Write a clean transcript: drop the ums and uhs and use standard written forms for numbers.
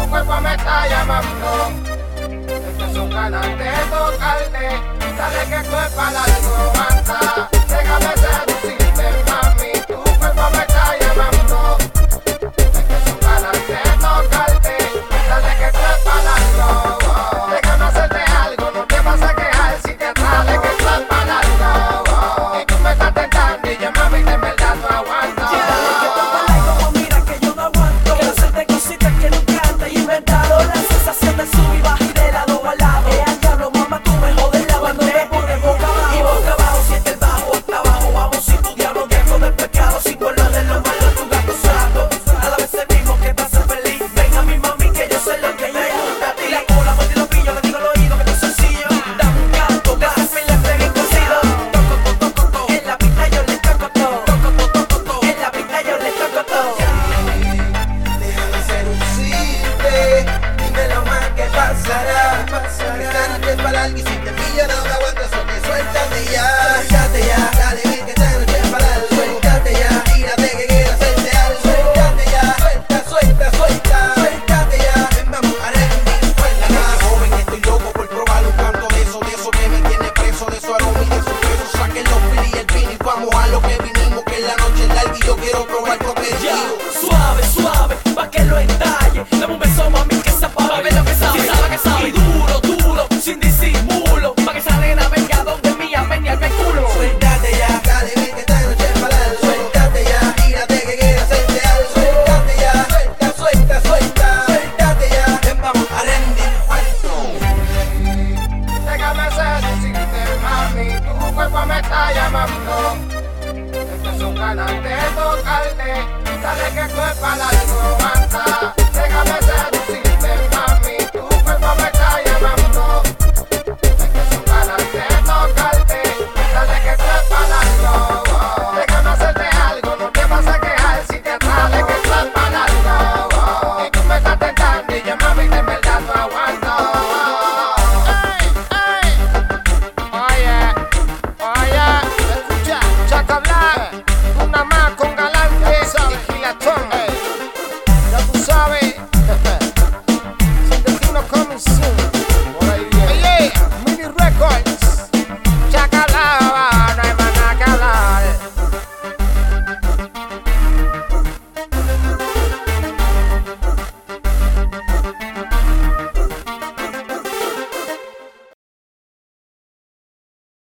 cuerpo me está llamando. Esto es un canal de tocarte. Dale que tu espalda aguanta. Déjame seducirte, mami. Tu cuerpo me está llamando. Esto es un canal de tocarte. Dale que tu espalda aguanta. Déjame hacerte algo, no te vas a quejar si te atrae que tu espalda aguanta. Y tú me estás tentando y ya mami de verdad no aguanta. La sensación de subir y bajar y de lado a lado. Al diablo, mamá, tú me jodes la cuando me pones boca abajo. Y boca abajo, siente el bajo, hasta abajo. Vamos sin tu diablo, diablo del pecado. Sin volver de lo malo, tu gato sato. A la vez el mismo que te hace feliz. Ven a mi mami, que yo sé lo que te gusta a ti. La cola, muerte y los pillos, le digo al oído que esto es sencillo. Dame un canto, que ese fin le pegue cocido. Toco, toco, toco, en la pista yo le toco todo. Toco, toco, toco, en la pista yo le toco todo. Déjame seducirte. Dime lo más que pasará. Esta noche es para larga y si te pillo no me aguanto, eso que suéltate ya. Suéltate ya, dale bien que esta noche es para largo. Suéltate ya, tírate que quiero hacerte algo. Suéltate ya, suelta, suelta, suelta. Suéltate ya, ven vamos a rendir. Suéltate. Joven, estoy loco por probar un canto de eso que me tiene preso, de su aroma y de su peso. Saquen los fili y el pini, vamos a lo que vinimos, que la noche es larga y yo quiero probar tu aperitivo. Suave, suave, pa' que lo entalle. Dame un beso, mami, que se apague. Pa' ver lo que sabe, si sabe que sabe. Y duro, duro, sin disimulo. Pa' que esa nena venga donde mía, menearme el culo. Suéltate ya, dale bien que esta noche es para largo. Suéltate ya, tírate que quiero hacerte algo. Suéltate ya, suelta, suelta, suelta. Suéltate ya, ven vamos a rendir cuarto. Déjame seducirte, mami, tu cuerpo me está llamando. Esto es un canal de tocarte. Dale que tu espalda aguanta. Déjame seducirte, mami, tu cuerpo me está llamando. Esto es un canal de tocarte. Dale que tu espalda aguanta. Déjame hacerte algo, no te vas a quejar si te atrae que tu espalda aguanta. Y tú me estás tentando y ya mami te me